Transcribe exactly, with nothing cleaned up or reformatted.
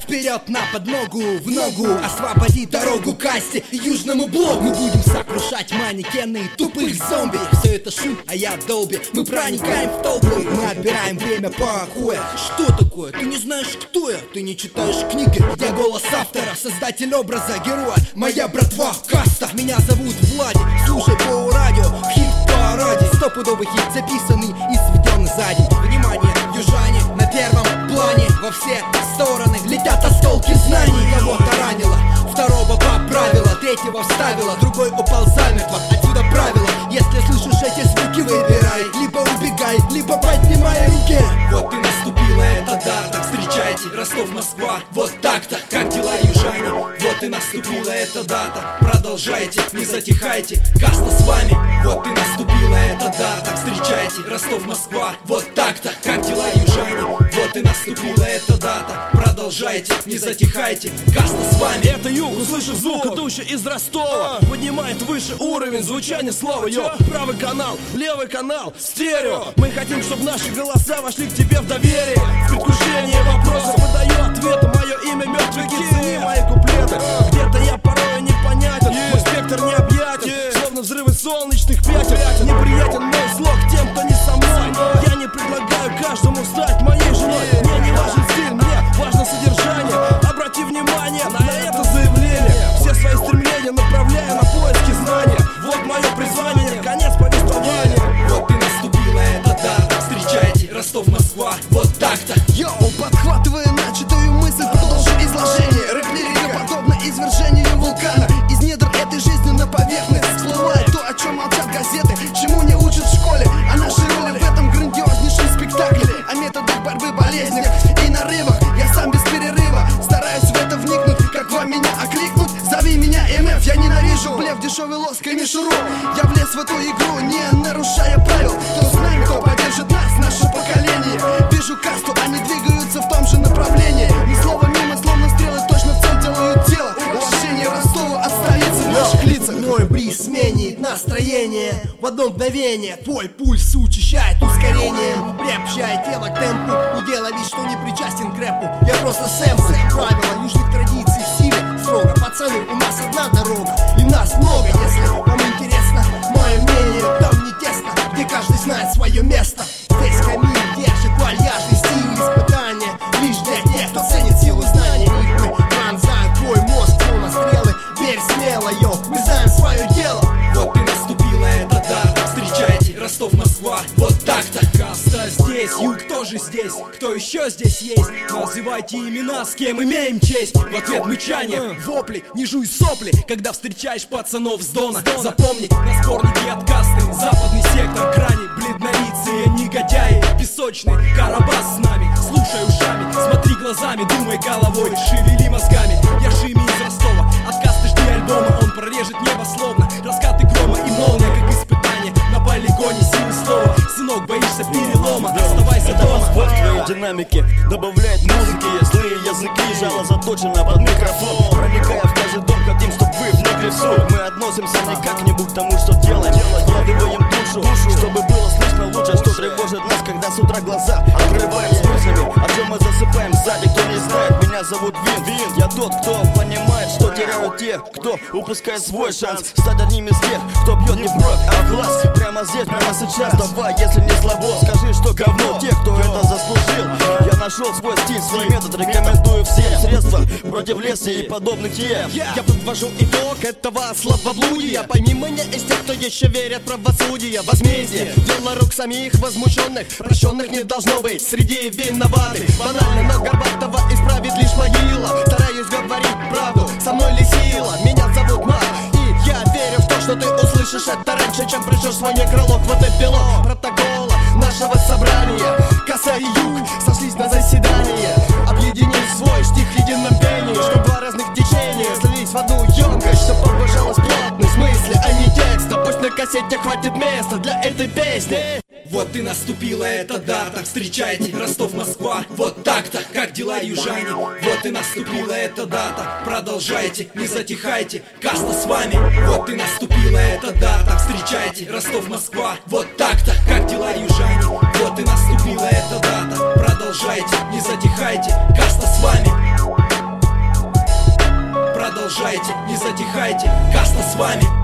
Вперед на подногу, в ногу, освободи дорогу касте и южному блоку. Мы будем сокрушать манекены и тупых зомби. Все это шум, а я долби. Мы проникаем в толпы, мы отбираем время покоя. Что такое? Ты не знаешь, кто я? Ты не читаешь книги? Я голос автора, создатель образа героя. Моя братва каста. Меня зовут Влади, слушай по радио хит-параде. Стопудовый хит записанный и сведен за день. Внимание, южане на первом плане. Во все стороны летят осколки знаний. Кого-то ранило, второго поправила, третьего вставила, другой упал замертво. Отсюда правило: если слышишь эти звуки, выбирай, либо убегай, либо поднимай руки. Вот и наступила эта дата, встречайте, Ростов, Москва. Вот так-то, как дела, южане? Вот и наступила эта дата, продолжайте, не затихайте, каста с вами. Вот и наступила эта дата, встречайте, Ростов, Москва. Вот так-то, как дела, южане? Вот и наступила эта дата, продолжайте, не затихайте, каста с вами. Это юг, услышав звук, идущий из Ростова, поднимает выше уровень звучания слова. Йо, правый канал, левый канал, стерео. Мы хотим, чтобы наши голоса вошли к тебе в доверие. В предвкушении вопросов выдаю ответы. Мое имя мертвый гид, цени мои куплеты. Где-то я порой непонятен, мой спектр необъятен, словно взрывы солнечных пятен. Неприятен мой слог тем, кто не со мной. Я не предлагаю каждому стать моей женой. Мне не важен стиль, мне важно содержание. Обрати внимание на это заявление. Все свои стремления направляю на поиски знания. Вот мое призвание, конец повествования. Вот и наступила эта дата, встречайте, Ростов, Москва. Вот так-то. Йоу, подхватывая начатую мысль, продолжу изложение. Рэп-лирика подобна извержению вулкана. Из недр этой жизни на поверхность всплывает то, о чем молчат газеты, чему не учат в школе. А наши роли в этом грандиознейшем спектакле, о методах борьбы, болезнях и нарывах. Я сам без перерыва стараюсь в это вникнуть. Как вам меня окликнуть? Зови меня эм эф. Я ненавижу блеф, дешевый лоск и мишуру. Я влез в эту игру, не нарушая правил. Кто с нами, кто поддержит нас, наше поколение. Вижу касту, они двигаются в том же направлении. Ни слова мимо, словно стрелы точно в цель делают дело. Уважение Ростова от столицы в наших лицах. Мой бриз сменит настроение в одно мгновение. Твой пульс учащает ускорение, приобщая тело к темпу. Не делай вид, что не причастен к рэпу. Я просто сэмпл, правила южных традиций в силе строго. Пацаны, у нас одна дорога, и нас много. Если вам интересно мое мнение, там не тесно, где каждый знает свое место. Весь камин держит вальяжный стиль испытания лишь для тех, кто ценит силу знаний. Рифмы пронзают твой мозг, словно стрелы. Верь смело, йо, мы знаем свое дело. Вот и наступила эта дата, встречайте, Ростов, Москва. Вот так-то. Каста здесь, юг тоже здесь. Кто еще здесь есть? Называйте имена, с кем имеем честь. В ответ мычание, вопли, не жуй сопли, когда встречаешь пацанов с Дона. Запомни, на сборнике от касты западный сектор, крани, бледнолицые негодяи, песочный Карабас с нами. Слушай ушами, смотри глазами, думай головой, шевели мозгами. Я Шими из Ростова, от касты жди альбома. Он прорежет небо словно раскаты грома и молния, как испытание на полигоне силы слова. Сынок, боишься перелома, оставайся дома. Вот твои динамики добавляет музыки, злые языки, жало заточено под микрофон. Проникая в каждый дом, хотим, чтоб вы внутри суд. Мы относимся не как-нибудь к тому, что делаем. Вкладываем душу, чтобы было слышно лучше, что тревожит нас, когда с утра глаза открываем с мыслями, о чем мы засыпаем сзади. Кто не знает, меня зовут Вин. Вин. Я тот, кто понимает, что теряют те, кто упускает свой шанс стать одним из тех, кто бьет не в бровь, а в глаз. Прямо здесь, прямо сейчас. Давай, если не слабо, скажи, что говно. Те, кто это заслужил. Я нашел свой стиль, свой метод, рекомендую всем. Средства против леса и подобных тем. Я подвожу итог этого словоблудия. Пойми меня из тех, кто еще верят в правосудие. Возмездие, дело рук самих возмущенных. Прощенных не должно быть среди виноватых. Банально, но Горбатова исправит лишь могила. Стараюсь говорить правду, со мной ли сила? Меня зовут Мак, и я верю в то, что ты услышишь это раньше, чем пришлешь свой некролог в эпилог протокола нашего собрания. Коса и юг сошлись на заседание, объединив свой стих в едином пении, чтоб два разных течения слились в одну емкость, чтоб повышалась плотность мысли, а не текста. Пусть на кассете хватит места для этой песни. Вот и наступила эта дата, встречайте, Ростов, Москва. Вот так-то, как дела, южане? Вот и наступила эта дата, продолжайте, не затихайте, каста с вами. Вот и наступила эта дата, встречайте, Ростов, Москва. Вот так-то, как дела, южане? Вот и наступила эта дата, продолжайте, не затихайте, каста с вами. продолжайте, не затихайте. Каста с вами.